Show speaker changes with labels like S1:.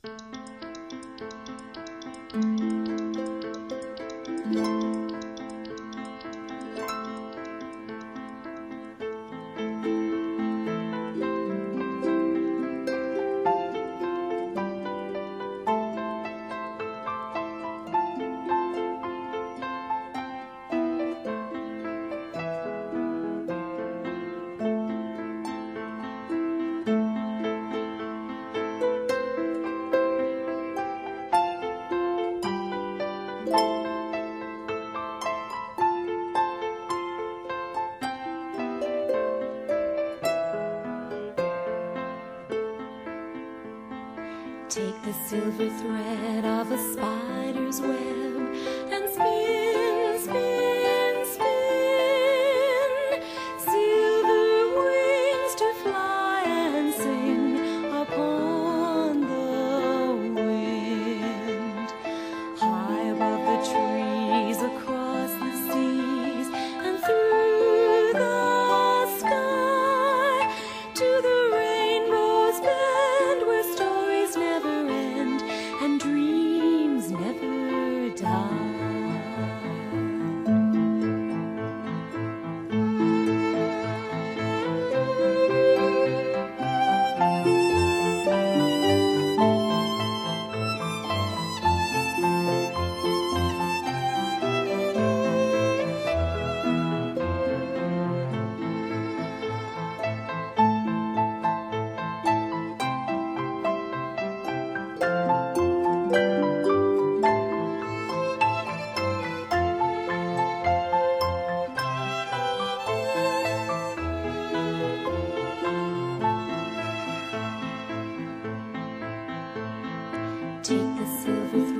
S1: Take the silver thread of a spider's web and spin, spin, spin. Silver wings to fly and sing upon the wind. High above the trees, across the seas, and through the sky to the rainbow's bend where stories never end and dreams never die. Take the silver